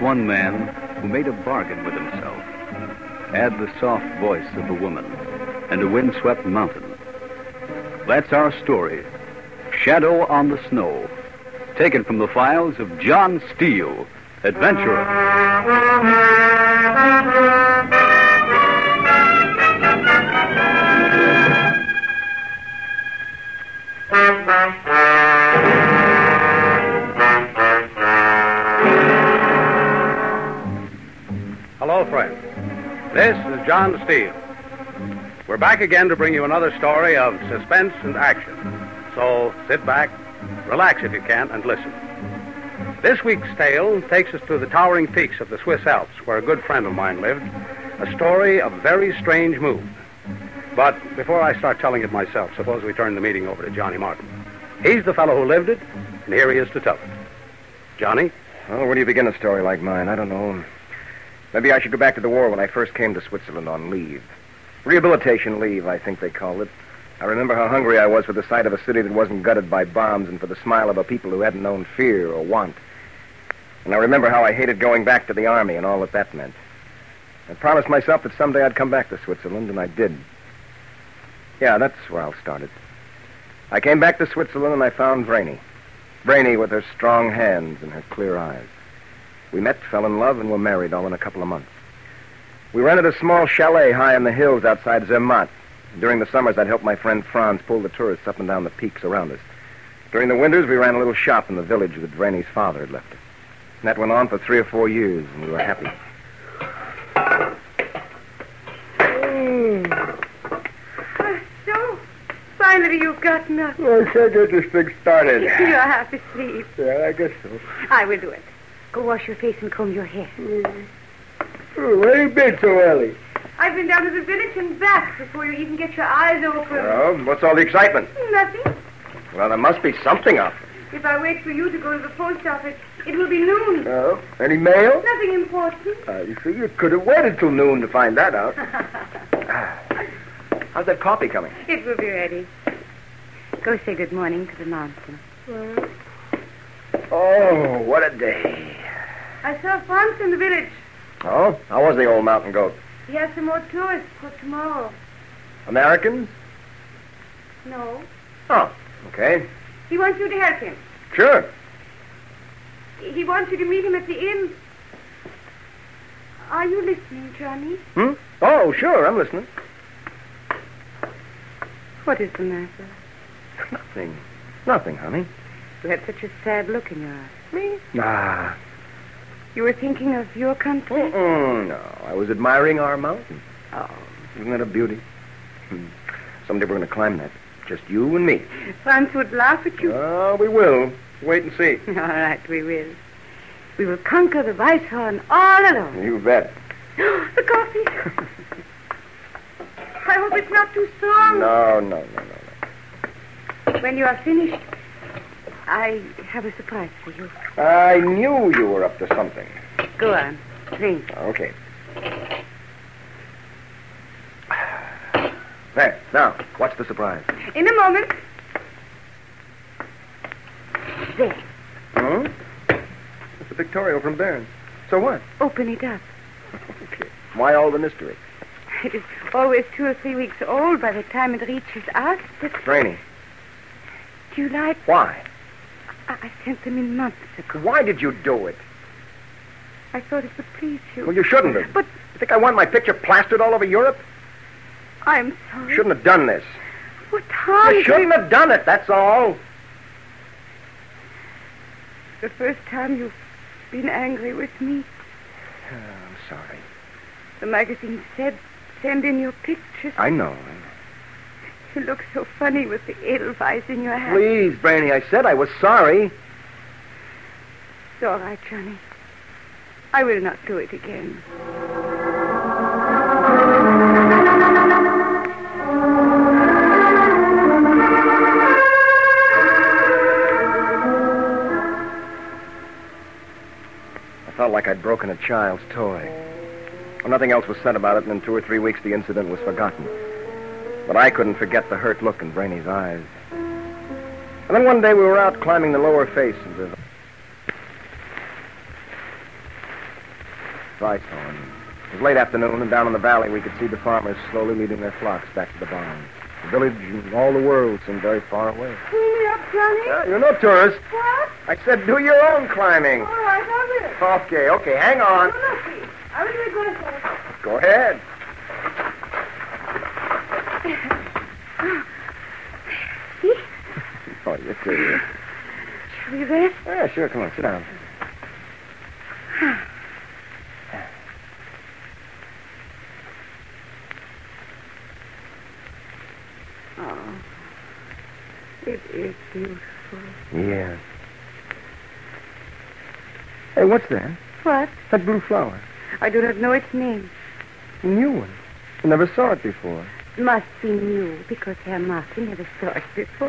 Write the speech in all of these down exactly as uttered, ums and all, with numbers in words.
one man who made a bargain with himself. Add the soft voice of a woman and a windswept mountain. That's our story, Shadow on the Snow, taken from the files of John Steele, adventurer. Hello, friends. This is John Steele. We're back again to bring you another story of suspense and action. So sit back, relax if you can, and listen. This week's tale takes us to the towering peaks of the Swiss Alps, where a good friend of mine lived, a story of very strange mood. But before I start telling it myself, suppose we turn the meeting over to Johnny Martin. He's the fellow who lived it, and here he is to tell it. Johnny? Well, where do you begin a story like mine? I don't know. Maybe I should go back to the war when I first came to Switzerland on leave. Rehabilitation leave, I think they called it. I remember how hungry I was for the sight of a city that wasn't gutted by bombs and for the smile of a people who hadn't known fear or want. And I remember how I hated going back to the army and all that that meant. I promised myself that someday I'd come back to Switzerland, and I did. Yeah, that's where I'll start it. I came back to Switzerland and I found Vreni. Vreni with her strong hands and her clear eyes. We met, fell in love, and were married all in a couple of months. We rented a small chalet high in the hills outside Zermatt. During the summers, I'd help my friend Franz pull the tourists up and down the peaks around us. During the winters, we ran a little shop in the village that Vreni's father had left us. And that went on for three or four years, and we were happy. Mm. Uh, so, finally you've gotten up. Well, I can't get this thing started. You're half asleep. Yeah, I guess so. I will do it. Go wash your face and comb your hair. Mm. Oh, where you been so early? I've been down to the village and back before you even get your eyes open. Oh, what's all the excitement? Nothing. Well, there must be something up. If I wait for you to go to the post office, it will be noon. Oh, any mail? Nothing important. Uh, you see, you could have waited till noon to find that out. How's that coffee coming? It will be ready. Go say good morning to the mountain. Well. Oh, what a day. I saw Franz in the village. Oh? How was the old mountain goat? He has some more tourists for tomorrow. Americans? No. Oh, okay. He wants you to help him. Sure. He wants you to meet him at the inn. Are you listening, Johnny? Hmm? Oh, sure, I'm listening. What is the matter? Nothing. Nothing, honey. You had such a sad look in your eyes. Me? Nah. You were thinking of your country? Mm-mm, no, I was admiring our mountain. Oh. Isn't that a beauty? Hmm. Someday we're going to climb that. Just you and me. Franz would laugh at you. Oh, we will. Wait and see. All right, we will. We will conquer the Weisshorn all alone. You bet. The coffee. I hope it's not too strong. No, no, no, no, no. When you are finished, I have a surprise for you. I knew you were up to something. Go on. Drink. Okay. There. Now, what's the surprise? In a moment. There. Hmm? It's a Victorio from Barron's. So what? Open it up. Okay. Why all the mystery? It is always two or three weeks old by the time it reaches us, but... Rainey. Do you like... Why? I, I sent them in months ago. Why did you do it? I thought it would please you. Well, you shouldn't have. But... You think I want my picture plastered all over Europe? I'm sorry. You shouldn't have done this. What harm? You shouldn't have done it, that's all. The first time you've been angry with me. Oh, I'm sorry. The magazine said, send in your pictures. I know, I know. You look so funny with the Edelweiss in your hand. Please, Brainy, I said I was sorry. It's all right, Johnny. I will not do it again. I felt like I'd broken a child's toy. Well, nothing else was said about it, and in two or three weeks the incident was forgotten. But I couldn't forget the hurt look in Brainy's eyes. And then one day we were out climbing the lower face of the... Weisshorn. It was late afternoon, and down in the valley we could see the farmers slowly leading their flocks back to the barns. The village and all the world seemed very far away. Clean me up, Johnny. Yeah, you're no tourist. What? I said do your own climbing. All right, I will. Okay, okay, hang on. Oh, look, I will do it myself. Go ahead. See? Oh, you're too. Shall we rest? Yeah, sure. Come on, sit down. Oh, it is beautiful. Yeah. Hey, what's that? What? That blue flower. I do not know its name. A new one. I never saw it before. It must be new, because Herr Martin never saw it before.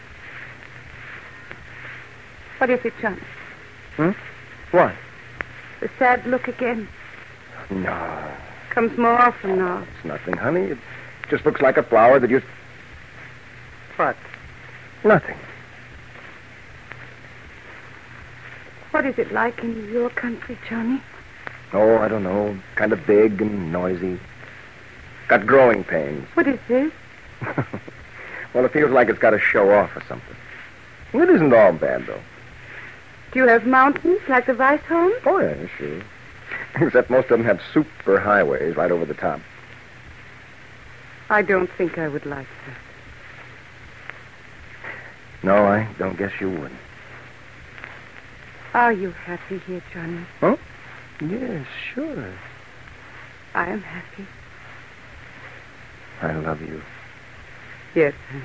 What is it, John? Hmm? What? The sad look again. No. Comes more often now. It's nothing, honey. It just looks like a flower that you... What? Nothing. What is it like in your country, Johnny? Oh, I don't know. Kind of big and noisy. Got growing pains. What is this? Well, it feels like it's got to show off or something. It isn't all bad, though. Do you have mountains like the Weisshorn? Oh, yeah, sure. Except most of them have super highways right over the top. I don't think I would like that. No, I don't guess you would. Are you happy here, Johnny? Huh? Yes, sure. I am happy. I love you. Yes, I know.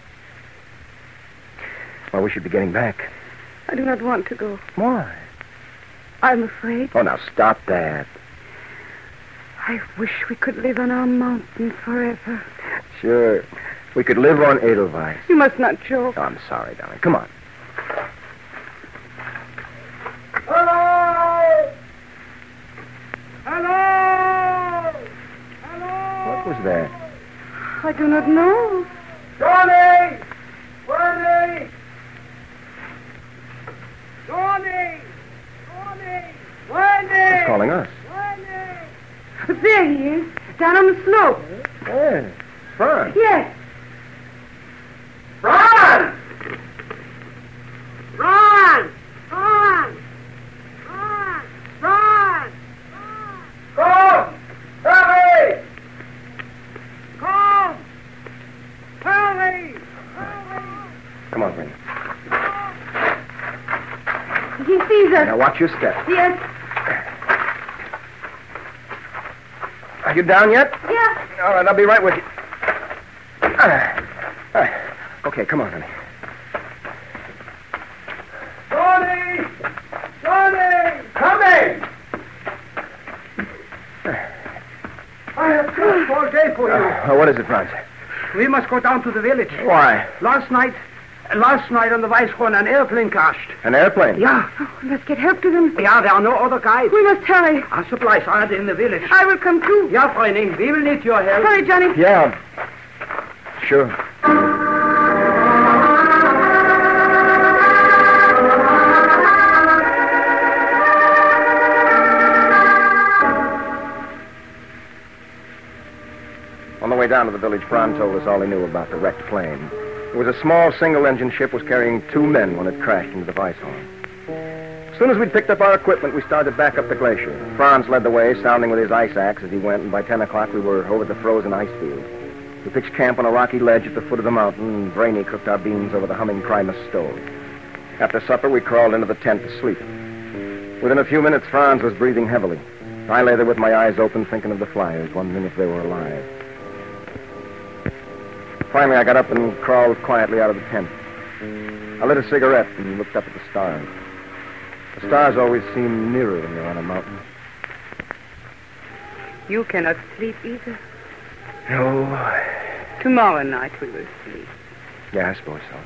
Well, we should be getting back. I do not want to go. Why? I'm afraid. Oh, now stop that. I wish we could live on our mountain forever. Sure. We could live on Edelweiss. You must not joke. Oh, I'm sorry, darling. Come on. Hello! Hello! Hello! What was that? I do not know. Johnny! Bernie! Johnny! Johnny! Wendy! He's calling us. Wendy! There he is, down on the slope. Yeah. Franz. Yes. Ron! Ron! Ron! Ron! Ron! Come! Hurry! Come! Hurry! Hurry! Come on, Franz. He sees us. Now watch your step. Yes. Are you down yet? Yeah. All right, I'll be right with you. Ah. Ah. Okay, come on, honey. Johnny! Johnny! Coming! I have searched all day for you. Uh, what is it, Franz? We must go down to the village. Why? Last night, last night on the Weisshorn, an airplane crashed. An airplane? Yeah. Oh, we must get help to them. Yeah, there are no other guides. We must hurry. Our supplies are in the village. I will come too. Yeah, Freunding, we will need your help. Hurry, Johnny. Yeah. Sure. On the way down to the village, Franz told us all he knew about the wrecked plane. It was a small single-engine ship was carrying two men when it crashed into the Weisshorn. As soon as we'd picked up our equipment, we started back up the glacier. Franz led the way, sounding with his ice axe as he went, and by ten o'clock we were over the frozen ice field. We pitched camp on a rocky ledge at the foot of the mountain, and Brainy cooked our beans over the humming Primus stove. After supper, we crawled into the tent to sleep. Within a few minutes, Franz was breathing heavily. I lay there with my eyes open, thinking of the flyers, wondering if they were alive. Finally, I got up and crawled quietly out of the tent. I lit a cigarette and looked up at the stars. The stars always seem nearer when you're on a mountain. You cannot sleep either. No. Tomorrow night we will sleep. Yeah, I suppose so.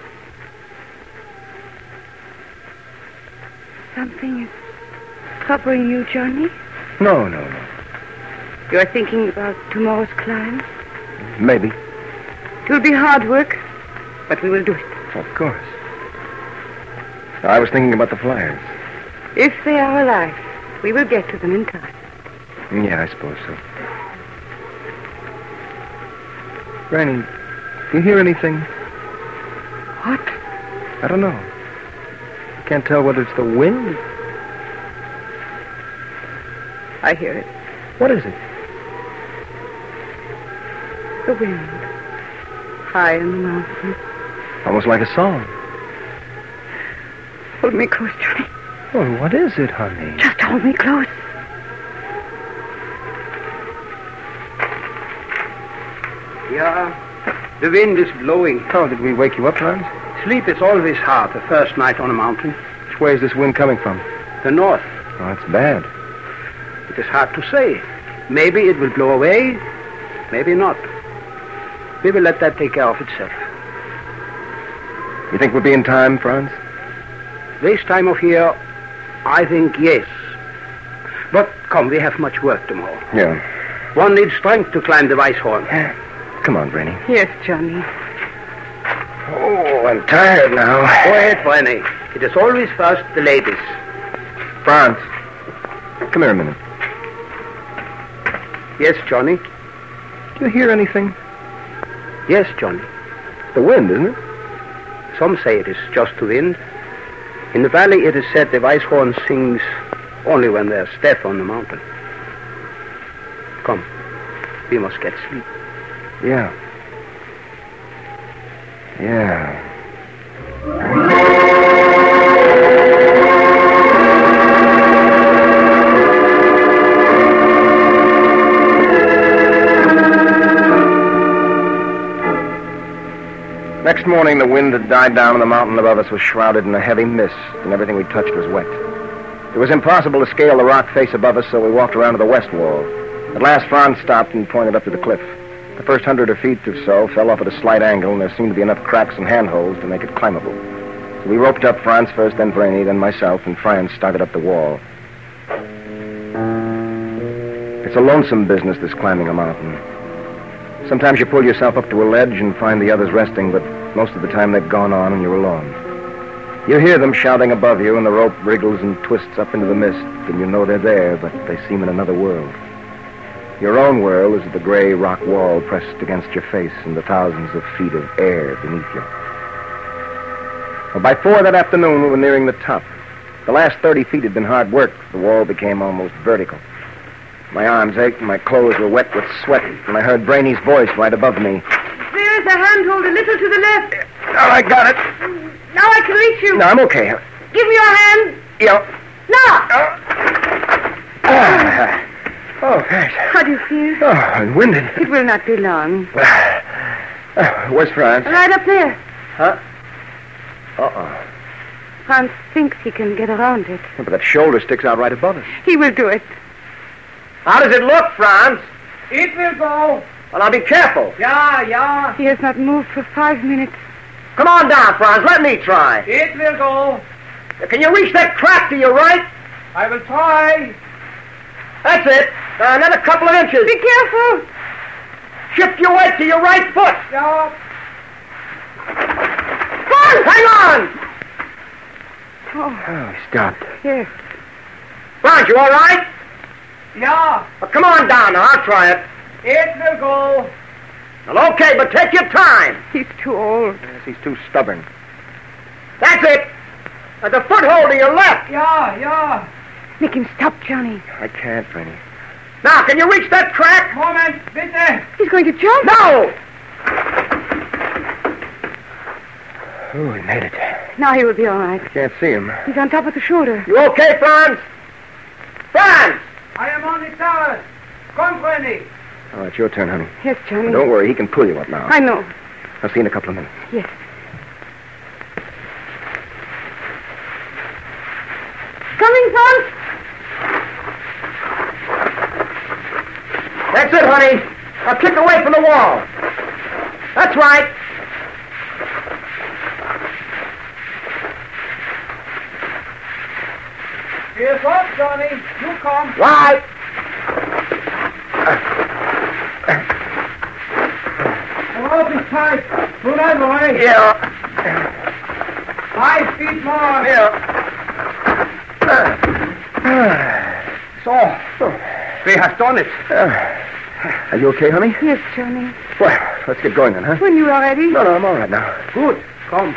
Something is troubling you, Johnny? No, no, no. You are thinking about tomorrow's climb? Maybe. It will be hard work, but we will do it. Of course. I was thinking about the flyers. If they are alive, We will get to them in time. Yeah, I suppose so. Granny, do you hear anything? What? I don't know. I can't tell whether it's the wind. I hear it. What is it? The wind. High in the mountain. Almost like a song. Hold me close, Johnny. Oh, what is it, honey? Just hold me close. Yeah, the wind is blowing. Oh, did we wake you up, Franz? Sleep is always hard the first night on a mountain. Which way is this wind coming from? The north. Oh, that's bad. It is hard to say. Maybe it will blow away, maybe not. We will let that take care of itself. You think we'll be in time, Franz? This time of year, I think yes. But come, we have much work tomorrow. Yeah. One needs strength to climb the Weisshorn. Come on, Brainy. Yes, Johnny. Oh, I'm tired now. Go ahead, Brenny. It is always first the ladies. Franz, come here a minute. Yes, Johnny. Do you hear anything? Yes, Johnny. The wind, isn't it? Some say it is just the wind. In the valley, it is said the Weisshorn sings only when there's death on the mountain. Come, we must get sleep. Yeah. Yeah. Next morning, the wind had died down and the mountain above us was shrouded in a heavy mist, and everything we touched was wet. It was impossible to scale the rock face above us, so we walked around to the west wall. At last, Franz stopped and pointed up to the cliff. The first hundred or feet or so fell off at a slight angle, and there seemed to be enough cracks and handholds to make it climbable. So we roped up Franz first, then Brainy, then myself, and Franz started up the wall. It's a lonesome business, this climbing a mountain. Sometimes you pull yourself up to a ledge and find the others resting, but most of the time they've gone on and you're alone. You hear them shouting above you, and the rope wriggles and twists up into the mist, and you know they're there, but they seem in another world. Your own world is the gray rock wall pressed against your face and the thousands of feet of air beneath you. Well, by four that afternoon, we were nearing the top. The last thirty feet had been hard work. The wall became almost vertical. My arms ached and my clothes were wet with sweat, and I heard Brainy's voice right above me. There is a handhold a little to the left. Oh, I got it. Now I can reach you. No, I'm okay. Give me your hand. Yeah. Now. Ah. Oh, thanks. How do you feel? Oh, I'm winded. It will not be long. Uh, where's Franz? Right up there. Huh? Uh-uh. Franz thinks he can get around it. Yeah, but that shoulder sticks out right above us. He will do it. How does it look, Franz? It will go. Well, now be careful. Yeah, yeah. He has not moved for five minutes. Come on down, Franz. Let me try. It will go. Can you reach that crack to your right? I will try. That's it. Uh, another couple of inches. Be careful. Shift your weight to your right foot. Yeah. Franz, hang on. Oh, Oh, he stopped. yes. Franz, you all right? Yeah. Well, come on down now. I'll try it. It will go. Well, okay, but take your time. He's too old. Yes, he's too stubborn. That's it. At the foothold to your left. Yeah, yeah. Make him stop, Johnny. I can't, Brainy. Now, can you reach that crack? Moment, bitte. He's going to jump. No! Oh, he made it. Now he will be all right. Can't see him. He's on top of the shoulder. You okay, Franz? Franz! I am on the terrace. Come, Brenny. Oh, it's your turn, honey. Yes, Johnny. Don't worry, he can pull you up now. I know. I'll see you in a couple of minutes. Yes. Coming, Franz. That's it, honey. Now kick away from the wall. That's right. Here's up, Johnny. You come. Right. The rope is tight. Pull that way. Yeah. Five feet more. Yeah. So, we have done it. Uh, are you okay, honey? Yes, Johnny. Well, let's get going then, huh? When you are ready. No, no, I'm all right now. Good. Come.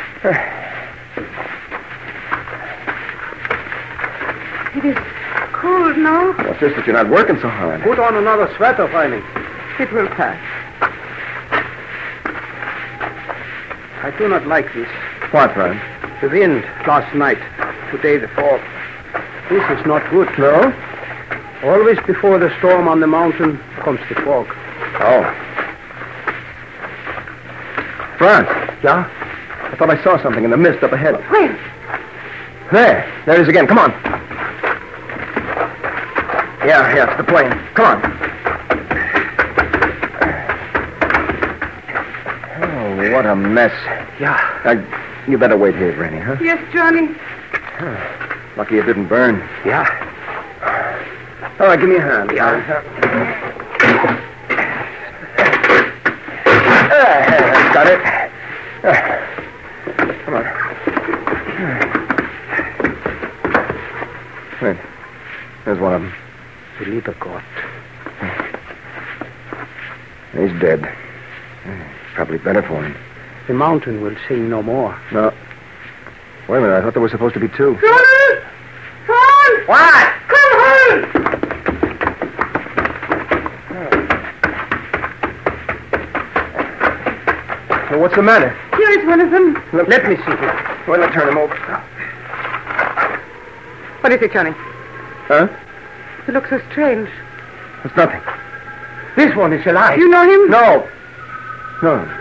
It is cold now. What's this that you're not working so hard? Put on another sweater, Franny. It will pass. I do not like this. What, Ron? The wind last night, today the fog. This is not good. No? Always before the storm on the mountain comes the fog. Oh. Franz. Yeah? I thought I saw something in the mist up ahead. Where? There. There it is again. Come on. Yeah, yeah, it's the plane. Come on. Oh, what a mess. Yeah. Now, you better wait here, Granny, huh? Yes, Johnny. Lucky it didn't burn. Yeah. All right, give me a hand. Yeah. Uh, got it. Uh, come on. Wait. There's one of them. The little God. He's dead. Probably better for him. The mountain will sing no more. No. Wait a minute. I thought there were supposed to be two. Johnny! John! What? Come home! Well, what's the matter? Here is one of them. Let, let me see here. Well, let's turn him over. What is it, Johnny? Huh? You look so strange. It's nothing. This one is alive. You know him? No. No.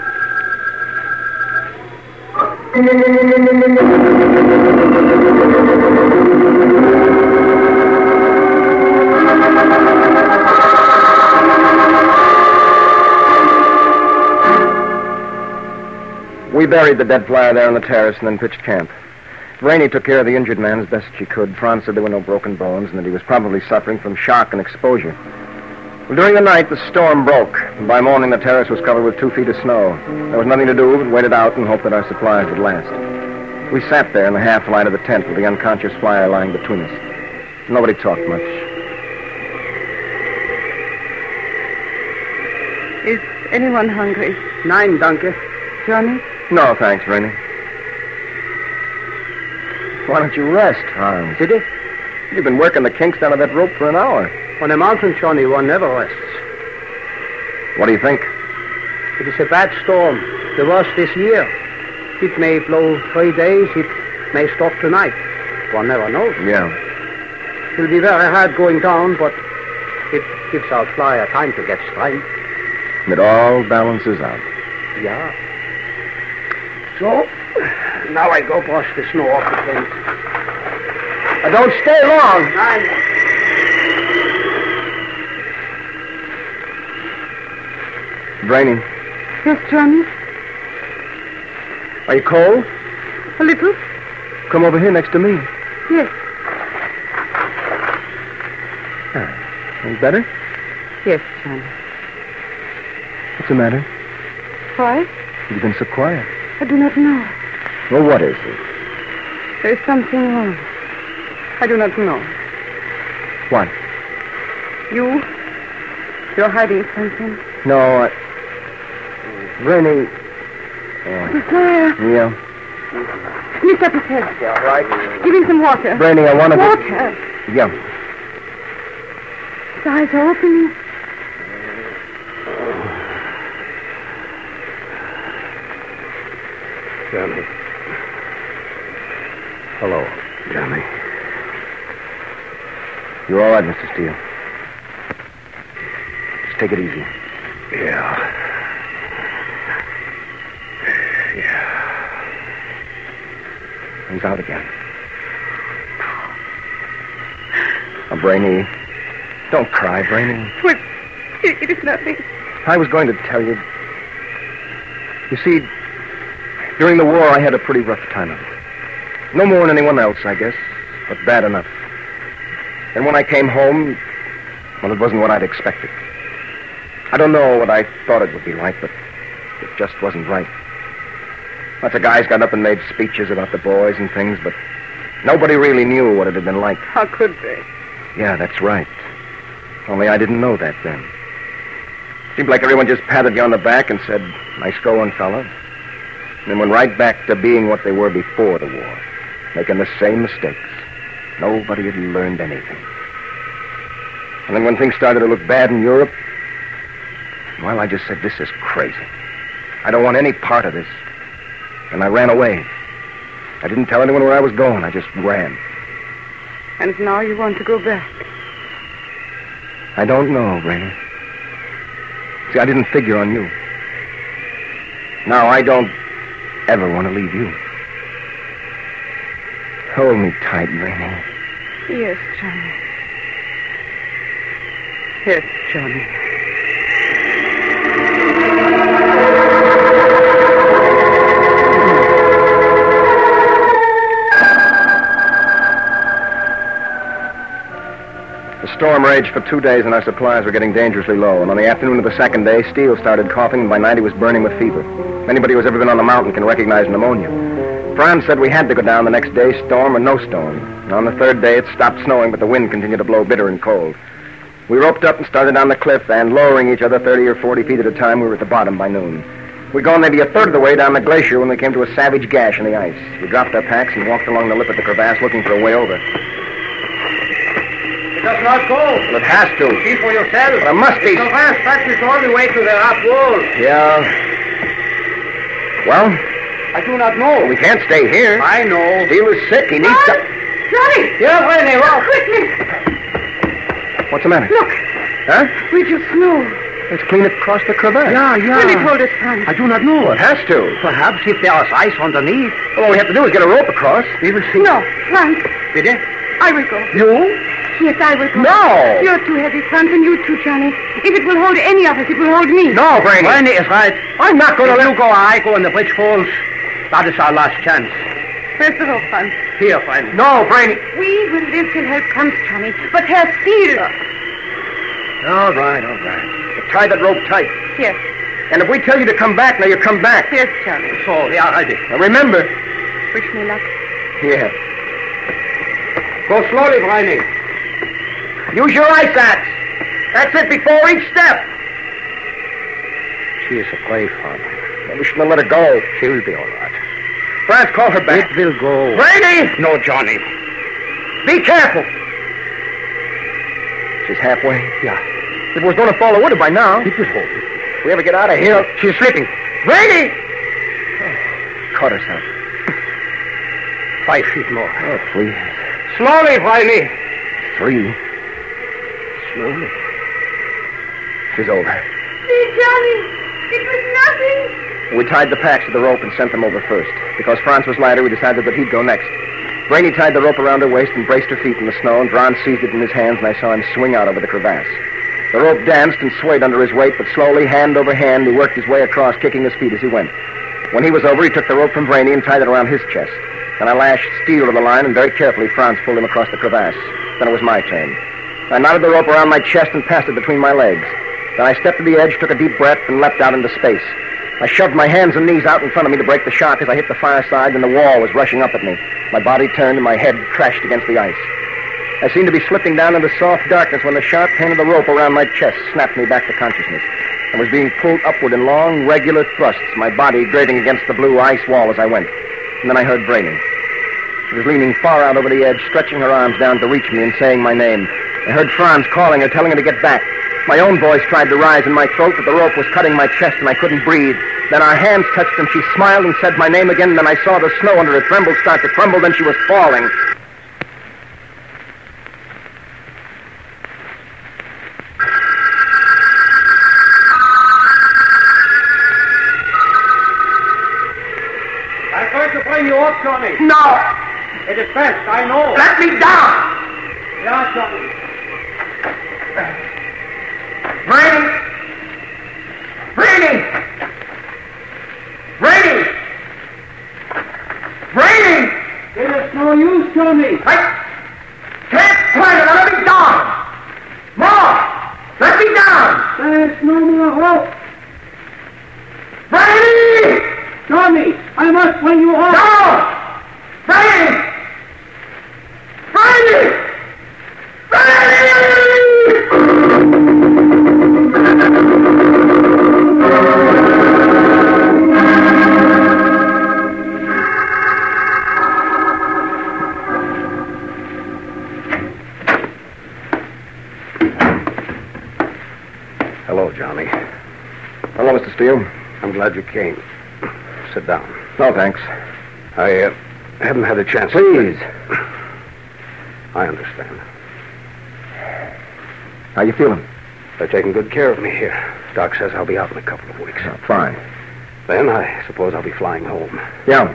We buried the dead flyer there on the terrace and then pitched camp. Rainey took care of the injured man as best she could. Franz said there were no broken bones and that he was probably suffering from shock and exposure. Well, during the night, the storm broke, and by morning the terrace was covered with two feet of snow. There was nothing to do but wait it out and hope that our supplies would last. We sat there in the half light of the tent with the unconscious flyer lying between us. Nobody talked much. Is anyone hungry? Nine, danke. Johnny? No, thanks, Rainey. Why don't you rest, Hans? Did it? You've been working the kinks down of that rope for an hour. On a mountain, Johnny, one never rests. What do you think? It is a bad storm, the worst this year. It may blow three days, it may stop tonight. One never knows. Yeah. It will be very hard going down, but it gives our flyer time to get strength. It all balances out. Yeah. So, now I go brush the snow off the tent. Uh, don't stay long. Nine. Brainy, Yes, Johnny? are you cold? A little? Come over here next to me. Yes. Any better? Yes, Johnny. What's the matter? Why? You've been so quiet. I do not know. Well, what is it? There is something wrong. I do not know. What? You? You're hiding something. No, I... Brainy... Oh, The flyer. yeah. Lift up his head. Yeah, right. Give him some water. Brainy, I want to... Water. Yeah. His eyes are opening. Johnny. Hello. Johnny. You're all right, Mister Steele. Just take it easy. Yeah. He's out again. Now, Brainy, don't cry, Brainy. Well, it, it is nothing. I was going to tell you. You see, during the war, I had a pretty rough time of it. No more than anyone else, I guess, but bad enough. And when I came home, well, it wasn't what I'd expected. I don't know what I thought it would be like, but it just wasn't right. Lots of guys got up and made speeches about the boys and things, but nobody really knew what it had been like. How could they? Yeah, that's right. Only I didn't know that then. Seemed like everyone just patted you on the back and said, nice going, fella. And then went right back to being what they were before the war, making the same mistakes. Nobody had learned anything. And then when things started to look bad in Europe, well, I just said, this is crazy. I don't want any part of this. And I ran away. I didn't tell anyone where I was going. I just ran. And now you want to go back? I don't know, Brainy. See, I didn't figure on you. Now I don't ever want to leave you. Hold me tight, Brainy. Yes, Johnny. Yes, Johnny. The storm raged for two days and our supplies were getting dangerously low. And on the afternoon of the second day, Steele started coughing, and by night he was burning with fever. Anybody who's ever been on the mountain can recognize pneumonia. Franz said we had to go down the next day, storm or no storm. And on the third day, it stopped snowing, but the wind continued to blow bitter and cold. We roped up and started down the cliff, and lowering each other thirty or forty feet at a time, we were at the bottom by noon. We'd gone maybe a third of the way down the glacier when we came to a savage gash in the ice. We dropped our packs and walked along the lip of the crevasse looking for a way over. It does not go. Well, it has to. See for yourself. There must be. The crevasse passes all the way to the half wall. Yeah. Well, I do not know. we can't stay here. I know. Steele is sick. He needs Johnny! to... Johnny! Yeah, Brainy, well. Quickly! What's the matter? Look, Huh? we just snow. It's clean across the crevasse. Yeah, yeah. Will it hold us, Franz? I do not know. Well, it has to. Perhaps if there is ice underneath. Well, all we have to do is get a rope across. We will see. No, Franz, Bitte? I will go. You? Yes, I will go. No! You're too heavy, Franz, and you too, Johnny. If it will hold any of us, it will hold me. No, Brainy. Brainy is right. I'm not going to If let... you go or I go and the bridge falls, that is our last chance. Where's the rope, Franz? Here, Brainy. No, Brainy. We will live till help comes, Johnny. But Herr Steele... All right, all right. But tie that rope tight. Yes, And if we tell you to come back, now you come back. yes, Johnny. So, we are ready. Now remember. Wish me luck. Yeah. Go slowly, Brainy. Use your ice axe. That's it before each step. She is a brave father. We shouldn't have let her go. She will be all right. Franz, call her back. It will go. Brainy! No, Johnny. Be careful. She's halfway. Yeah. If it was going to fall, it would have by now. It will hold. If we ever get out of here... She's slipping. Brainy! Oh, caught herself. Five feet more. Oh, please. Slowly, Brainy. Three. Slowly. She's over. See, Johnny, it was nothing. We tied the packs to the rope and sent them over first. Because Franz was lighter, we decided that he'd go next. Brainy tied the rope around her waist and braced her feet in the snow, and Franz seized it in his hands, and I saw him swing out over the crevasse. The rope danced and swayed under his weight, but slowly, hand over hand, he worked his way across, kicking his feet as he went. When he was over, he took the rope from Brainy and tied it around his chest. Then I lashed Steele to the line, and very carefully, Franz pulled him across the crevasse. Then it was my turn. I knotted the rope around my chest and passed it between my legs. Then I stepped to the edge, took a deep breath, and leapt out into space. I shoved my hands and knees out in front of me to break the shock as I hit the fireside, and the wall was rushing up at me. My body turned, and my head crashed against the ice. I seemed to be slipping down into soft darkness when the sharp pain of the rope around my chest snapped me back to consciousness. I was being pulled upward in long, regular thrusts, my body grating against the blue ice wall as I went. And then I heard Brainy. She was leaning far out over the edge, stretching her arms down to reach me and saying my name. I heard Franz calling her, telling her to get back. My own voice tried to rise in my throat, but the rope was cutting my chest and I couldn't breathe. Then our hands touched and she smiled and said my name again, and then I saw the snow under her tremble start to crumble, then she was falling. I'm going to bring you up, Johnny. No! It is best, I know. Let me down! Yeah, Johnny. Brainy! Brainy! Brainy! Brainy! It is no use, Johnny. I can't climb it! Let me down! More! Let me down! There is no more hope. Brainy! Johnny, I must bring you up. No! Brainy! Brainy! Brainy! Hello, Mister Steele. I'm glad you came. Sit down. No, thanks. I uh, haven't had a chance. Please. I understand. How you feeling? They're taking good care of me here. Doc says I'll be out in a couple of weeks. Oh, fine. Then I suppose I'll be flying home. Yeah.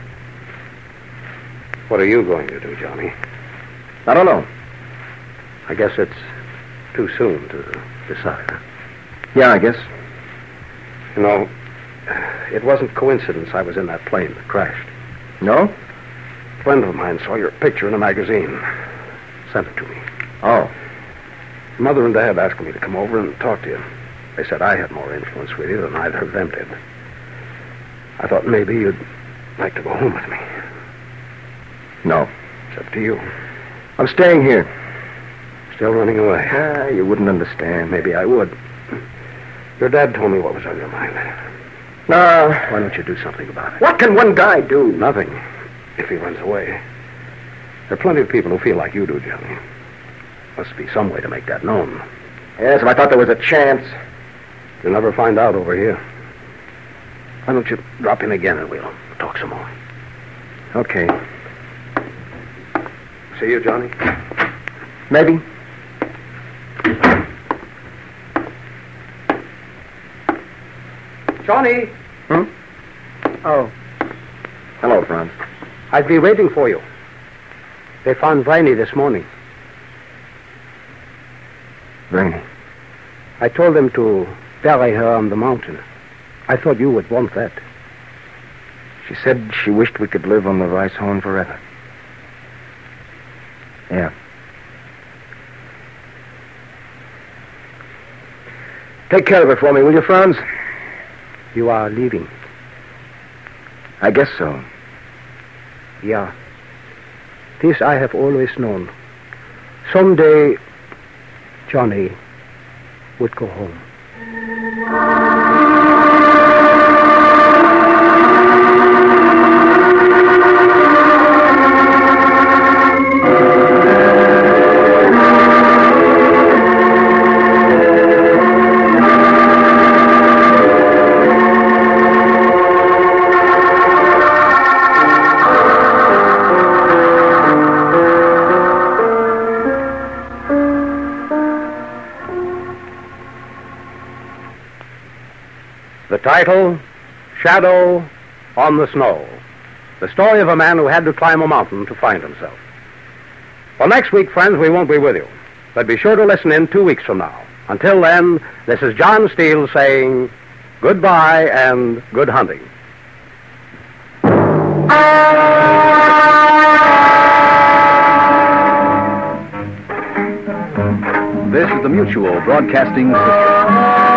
What are you going to do, Johnny? I don't know. I guess it's too soon to decide. Huh? Yeah, I guess. You know, it wasn't coincidence I was in that plane that crashed. No? A friend of mine saw your picture in a magazine. Sent it to me. Oh. Mother and Dad asked me to come over and talk to you. They said I had more influence with you than either of them did. I thought maybe you'd like to go home with me. No. It's up to you. I'm staying here. Still running away? Ah, you wouldn't understand. Maybe I would. Your dad told me what was on your mind. No. Why don't you do something about it? What can one guy do? Nothing, if he runs away. There are plenty of people who feel like you do, Johnny. Must be some way to make that known. Yes, if I thought there was a chance. You'll never find out over here. Why don't you drop in again and we'll talk some more? Okay. See you, Johnny? Maybe. Johnny! Hmm? Oh. Hello, Franz. I'd be waiting for you. They found Viney this morning. Viney? I told them to bury her on the mountain. I thought you would want that. She said she wished we could live on the Weisshorn forever. Yeah. Take care of her for me, will you, Franz? You are leaving. I guess so. Yeah. This I have always known. Someday, Johnny would go home. The title, Shadow on the Snow. The story of a man who had to climb a mountain to find himself. Well, next week, friends, we won't be with you. But be sure to listen in two weeks from now. Until then, this is John Steele saying goodbye and good hunting. This is the Mutual Broadcasting System.